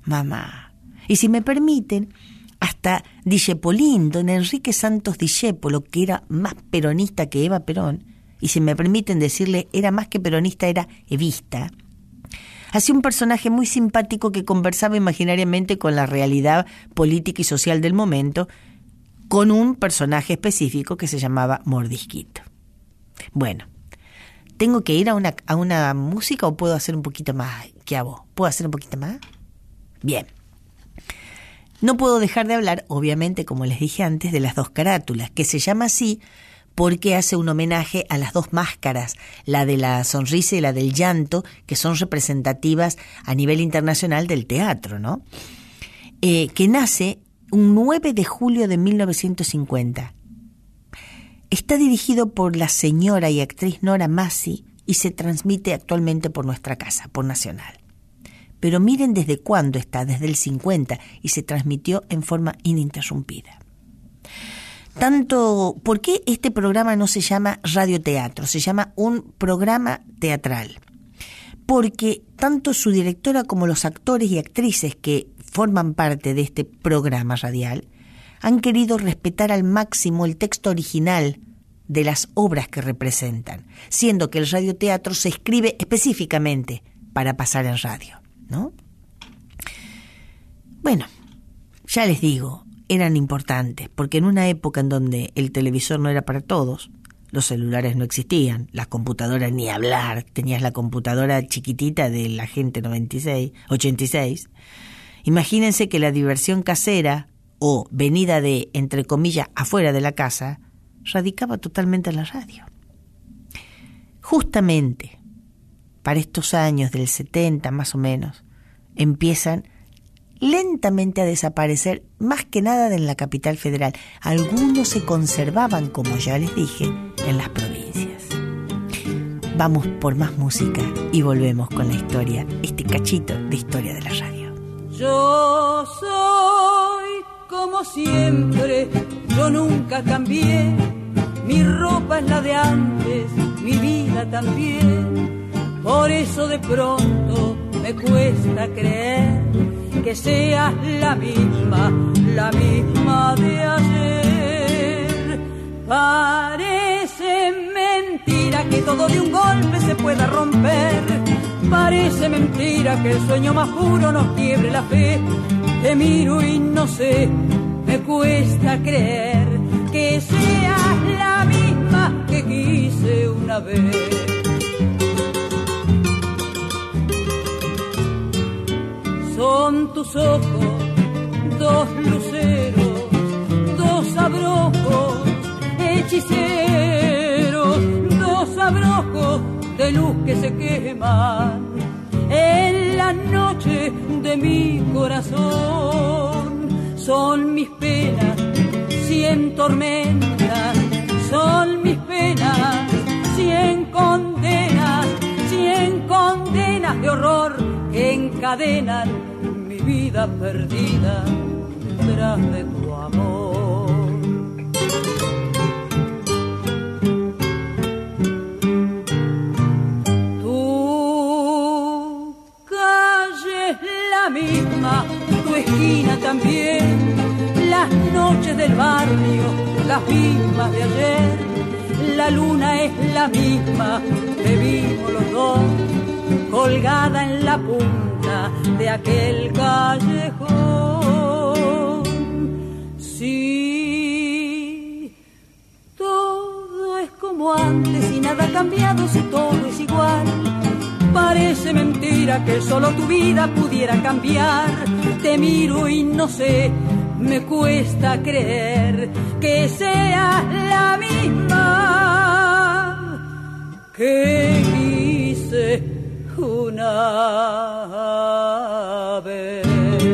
mamá. Y si me permiten, hasta Dijepolín, don Enrique Santos Dijépolo, que era más peronista que Eva Perón, y si me permiten decirle, era más que peronista, era evista, hacía un personaje muy simpático que conversaba imaginariamente con la realidad política y social del momento, con un personaje específico que se llamaba Mordisquito. Bueno, ¿tengo que ir a una, a una música o puedo hacer un poquito más que a vos? ¿Puedo hacer un poquito más? Bien. No puedo dejar de hablar, obviamente, como les dije antes, de las dos carátulas, que se llama así porque hace un homenaje a las dos máscaras, la de la sonrisa y la del llanto, que son representativas a nivel internacional del teatro, ¿no? Eh, que nace un nueve de julio de mil novecientos cincuenta. Está dirigido por la señora y actriz Nora Massi y se transmite actualmente por nuestra casa, por Nacional. Pero miren desde cuándo está, desde el cincuenta, y se transmitió en forma ininterrumpida. Tanto, ¿por qué este programa no se llama radioteatro? Se llama un programa teatral. Porque tanto su directora como los actores y actrices que forman parte de este programa radial han querido respetar al máximo el texto original de las obras que representan, siendo que el radioteatro se escribe específicamente para pasar en radio, ¿no? Bueno, ya les digo, eran importantes, porque en una época en donde el televisor no era para todos, los celulares no existían, las computadoras ni hablar, tenías la computadora chiquitita de la Gente noventa y seis, ochenta y seis. Imagínense que la diversión casera o venida de, entre comillas, afuera de la casa, radicaba totalmente en la radio. Justamente para estos años del setenta más o menos, empiezan lentamente a desaparecer, más que nada en la capital federal. Algunos se conservaban, como ya les dije, en las provincias. Vamos por más música y volvemos con la historia, este cachito de historia de la radio. Yo soy como siempre, yo nunca cambié, mi ropa es la de antes, mi vida también, por eso de pronto me cuesta creer que seas la misma, la misma de ayer. Parece mentira que todo de un golpe se pueda romper, parece mentira que el sueño más puro nos quiebre la fe. Te miro y no sé, me cuesta creer que seas la misma que quise una vez. Son tus ojos, dos luceros, dos abrojos hechiceros, dos abrojos de luz que se queman en la noche de mi corazón. Son mis penas, cien tormentas, son mis penas, cien condenas, cien condenas de horror que encadenan mi vida perdida tras de tu amor. Tu calle es la misma, tu esquina también, las noches del barrio, las mismas de ayer. La luna es la misma que vimos los dos, colgada en la punta de aquel callejón. Sí, todo es como antes y nada ha cambiado, si todo es igual. Parece mentira que solo tu vida pudiera cambiar. Te miro y no sé, me cuesta creer que seas la misma que quise una vez.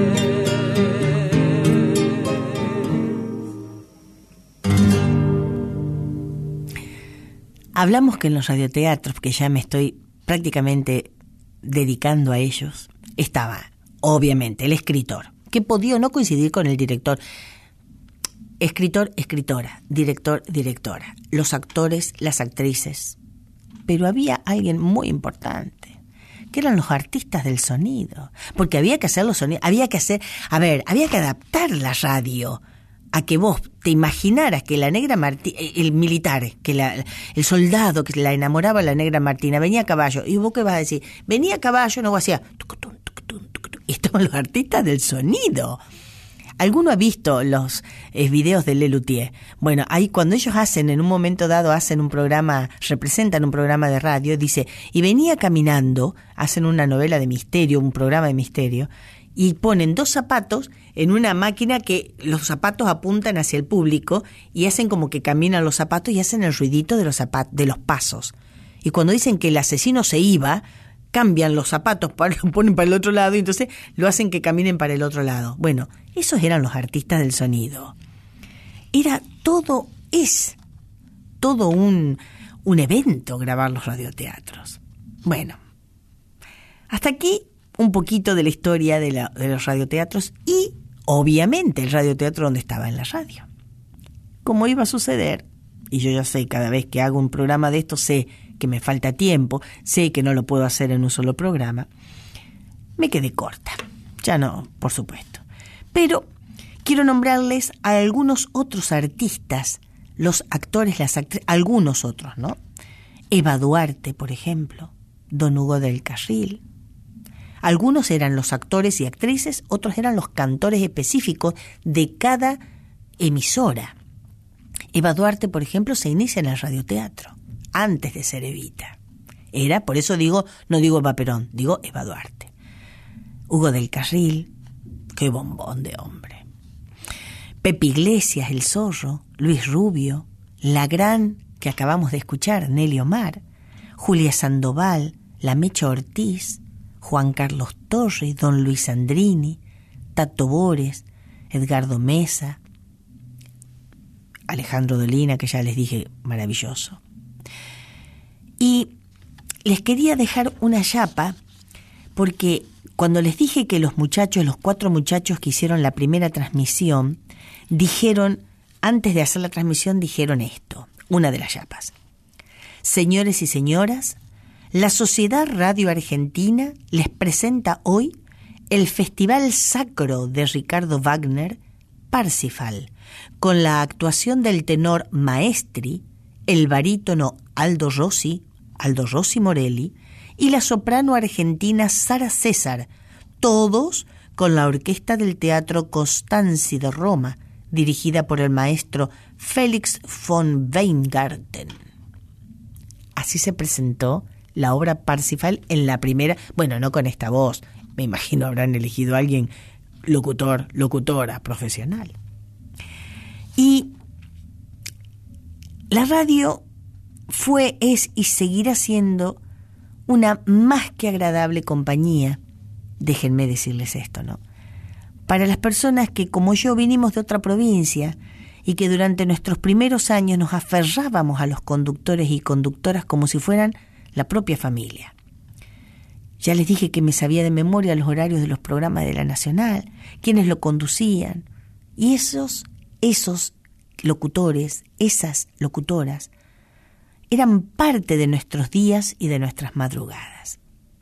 Hablamos que en los radioteatros, que ya me estoy prácticamente dedicando a ellos, estaba, obviamente, el escritor, que podía no coincidir con el director. Escritor, escritora, director, directora, los actores, las actrices. Pero había alguien muy importante, que eran los artistas del sonido, porque había que hacer los sonidos, había que hacer, a ver, había que adaptar la radio a que vos te imaginaras que la negra Martina, el militar, que la, el soldado que la enamoraba la negra Martina, venía a caballo, y vos qué vas a decir, venía a caballo, no, vos hacía, tucutun, tucutun, tucutun, y estaban los artistas del sonido. ¿Alguno ha visto los eh, videos de Lelutier? Bueno, ahí cuando ellos hacen, en un momento dado, hacen un programa, representan un programa de radio, dice, y venía caminando, hacen una novela de misterio, un programa de misterio, y ponen dos zapatos en una máquina que los zapatos apuntan hacia el público y hacen como que caminan los zapatos y hacen el ruidito de los zapatos, de los pasos. Y cuando dicen que el asesino se iba, cambian los zapatos, para, lo ponen para el otro lado y entonces lo hacen que caminen para el otro lado. Bueno, esos eran los artistas del sonido. Era todo, es todo un, un evento grabar los radioteatros. Bueno, hasta aquí un poquito de la historia de, la, de los radioteatros y, obviamente, el radioteatro donde estaba en la radio. Como iba a suceder, y yo ya sé, cada vez que hago un programa de esto, sé que me falta tiempo, sé que no lo puedo hacer en un solo programa, me quedé corta. Ya no, por supuesto. Pero quiero nombrarles a algunos otros artistas, los actores, las actrices, algunos otros, ¿no? Eva Duarte, por ejemplo, don Hugo del Carril. Algunos eran los actores y actrices, otros eran los cantores específicos de cada emisora. Eva Duarte, por ejemplo, se inicia en el radioteatro, antes de ser Evita. Era, por eso digo, no digo Eva Perón, digo Eva Duarte. Hugo del Carril, qué bombón de hombre. Pepe Iglesias, el Zorro, Luis Rubio, la gran que acabamos de escuchar, Nelly Omar, Julia Sandoval, la Mecha Ortiz, Juan Carlos Torres, don Luis Andrini, Tato Bores, Edgardo Mesa, Alejandro Dolina, que ya les dije, maravilloso. Y les quería dejar una chapa, porque cuando les dije que los muchachos, los cuatro muchachos que hicieron la primera transmisión, dijeron, antes de hacer la transmisión, dijeron esto, una de las chapas. Señores y señoras, la Sociedad Radio Argentina les presenta hoy el Festival Sacro de Ricardo Wagner, Parsifal, con la actuación del tenor Maestri, el barítono Aldo Rossi, Aldo Rossi Morelli, y la soprano argentina Sara César, todos con la orquesta del Teatro Costanzi de Roma, dirigida por el maestro Félix von Weingarten. Así se presentó la obra Parsifal en la primera, bueno, no con esta voz, me imagino habrán elegido a alguien locutor, locutora, profesional. Y la radio fue, es y seguirá siendo una más que agradable compañía, déjenme decirles esto, ¿no? Para las personas que, como yo, vinimos de otra provincia y que durante nuestros primeros años nos aferrábamos a los conductores y conductoras como si fueran la propia familia. Ya les dije que me sabía de memoria los horarios de los programas de la Nacional, quienes lo conducían, y esos, esos locutores, esas locutoras, eran parte de nuestros días y de nuestras madrugadas.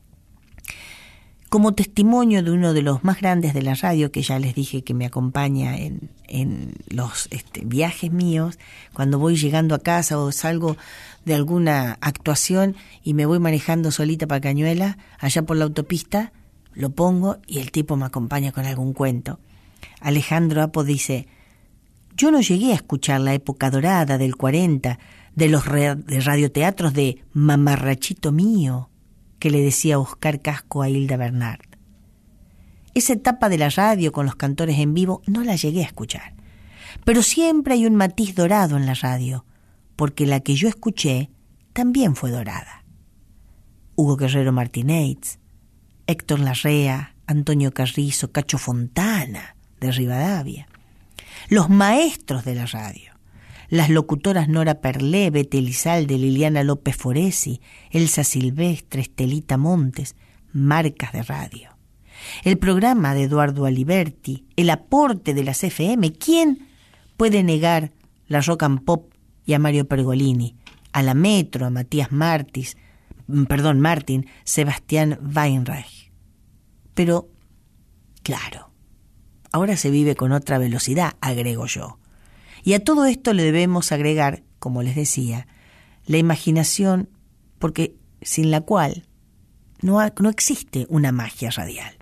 Como testimonio de uno de los más grandes de la radio, que ya les dije que me acompaña en, en los este, viajes míos, cuando voy llegando a casa o salgo de alguna actuación y me voy manejando solita para Cañuelas, allá por la autopista, lo pongo y el tipo me acompaña con algún cuento. Alejandro Apo dice, yo no llegué a escuchar la época dorada del cuarenta, de los re- de radioteatros de Mamarrachito mío, que le decía Oscar Casco a Hilda Bernard. Esa etapa de la radio con los cantores en vivo no la llegué a escuchar, pero siempre hay un matiz dorado en la radio, porque la que yo escuché también fue dorada. Hugo Guerrero Martínez, Héctor Larrea, Antonio Carrizo, Cacho Fontana de Rivadavia, los maestros de la radio, las locutoras Nora Perlé, Bete Elizalde, Liliana López Foresi, Elsa Silvestre, Estelita Montes, marcas de radio. El programa de Eduardo Aliberti, el aporte de las F M, ¿quién puede negar la Rock and Pop y a Mario Pergolini, a la Metro, a Matías Martis, perdón, Martin Sebastian Weinreich. Pero, claro, ahora se vive con otra velocidad, agrego yo. Y a todo esto le debemos agregar, como les decía, la imaginación, porque sin la cual no, ha, no existe una magia radial.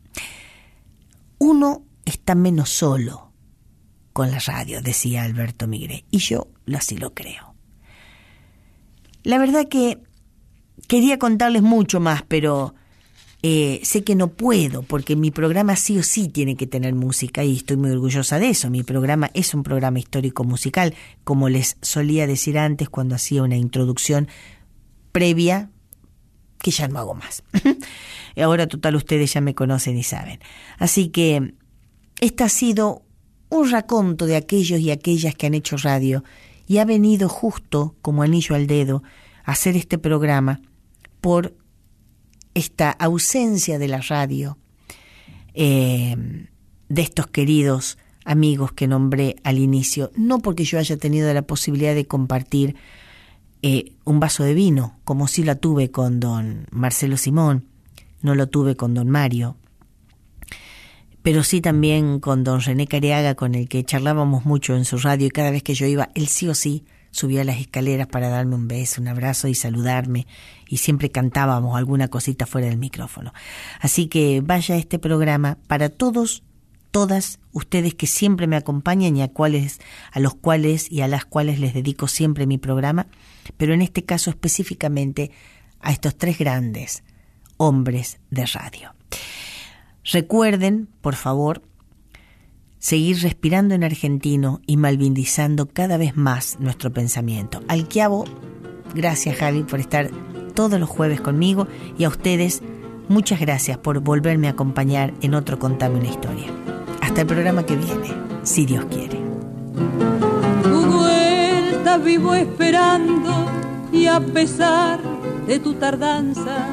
Uno está menos solo con la radio, decía Alberto Migré, y yo así lo creo. La verdad que quería contarles mucho más, pero eh, sé que no puedo, porque mi programa sí o sí tiene que tener música, y estoy muy orgullosa de eso. Mi programa es un programa histórico musical, como les solía decir antes cuando hacía una introducción previa, que ya no hago más. Y ahora, total, ustedes ya me conocen y saben. Así que esta ha sido un raconto de aquellos y aquellas que han hecho radio, y ha venido justo como anillo al dedo a hacer este programa por esta ausencia de la radio, eh, de estos queridos amigos que nombré al inicio, no porque yo haya tenido la posibilidad de compartir eh, un vaso de vino, como sí la tuve con don Marcelo Simón, no lo tuve con don Mario, pero sí también con don René Careaga, con el que charlábamos mucho en su radio, y cada vez que yo iba, él sí o sí subía las escaleras para darme un beso, un abrazo y saludarme, y siempre cantábamos alguna cosita fuera del micrófono. Así que vaya este programa para todos, todas ustedes que siempre me acompañan y a, cuales, a los cuales y a las cuales les dedico siempre mi programa, pero en este caso específicamente a estos tres grandes hombres de radio. Recuerden, por favor, seguir respirando en argentino y malvindizando cada vez más nuestro pensamiento. Al Quiabo, gracias Javi por estar todos los jueves conmigo, y a ustedes, muchas gracias por volverme a acompañar en otro Contame una Historia. Hasta el programa que viene, si Dios quiere. Tu vuelta vivo esperando, y a pesar de tu tardanza,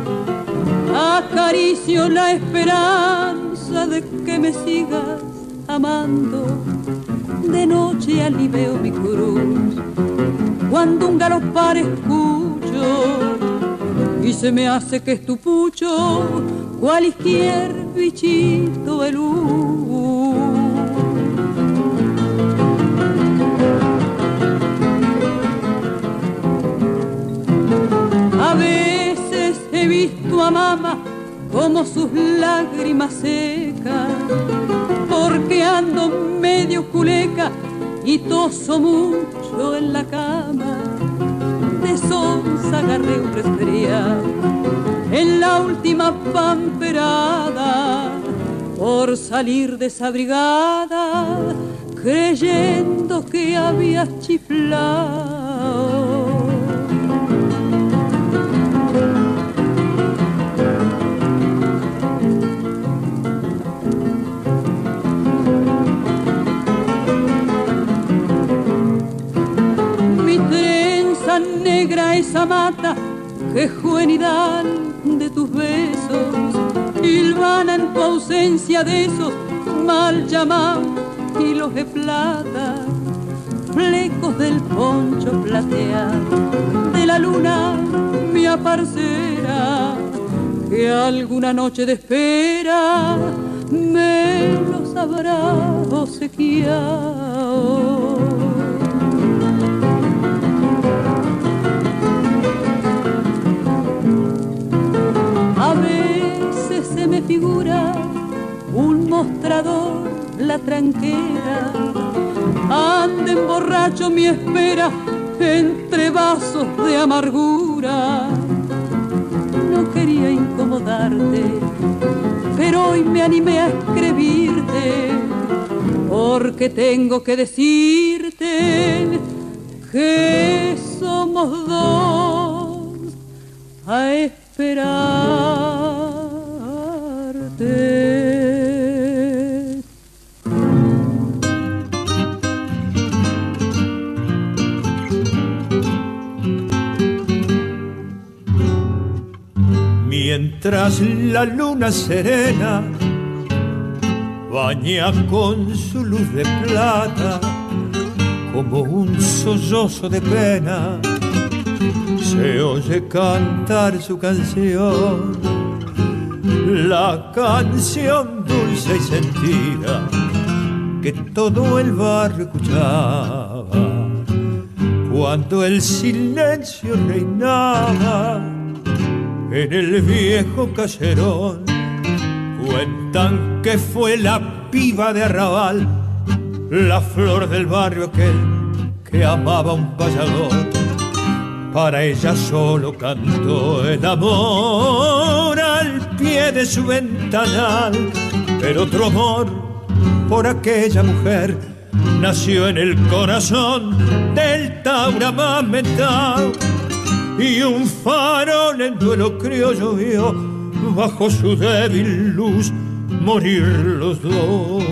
acaricio la esperanza de que me sigas amando. De noche aliveo mi cruz cuando un galopar escucho, y se me hace que es tu pucho cualquier bichito velú. A veces he visto a mamá como sus lágrimas secas, porque ando medio culeca y toso mucho en la cama. De sonza agarré un resfriado en la última pamperada, por salir desabrigada creyendo que había chiflado. Negra esa mata que juvenidad de tus besos hilvana en tu ausencia de esos mal llamados hilos de plata, flecos del poncho plateado de la luna mía parcera, que alguna noche de espera me los habrá obsequiado. A veces se me figura un mostrador, la tranquera, anda en borracho mi espera entre vasos de amargura. No quería incomodarte, pero hoy me animé a escribirte, porque tengo que decirte que somos dos a esperarte. Mientras la luna serena baña con su luz de plata como un sollozo de pena se oye cantar su canción, la canción dulce y sentida que todo el barrio escuchaba cuando el silencio reinaba en el viejo caserón. Cuentan que fue la piba de Arrabal, la flor del barrio aquel que amaba un payador. Para ella solo cantó el amor al pie de su ventanal, pero otro amor por aquella mujer nació en el corazón del Taura Mametao, y un farol en duelo criollo vio bajo su débil luz morir los dos.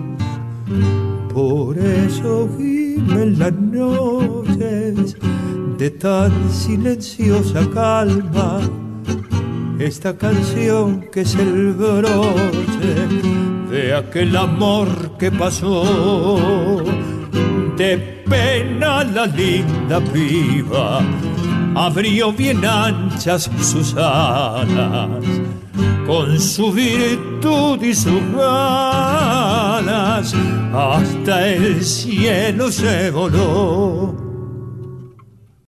Por eso gimen las noches de tan silenciosa calma esta canción que es el broche de aquel amor que pasó. De pena la linda piba abrió bien anchas sus alas, con su virtud y sus ganas hasta el cielo se voló.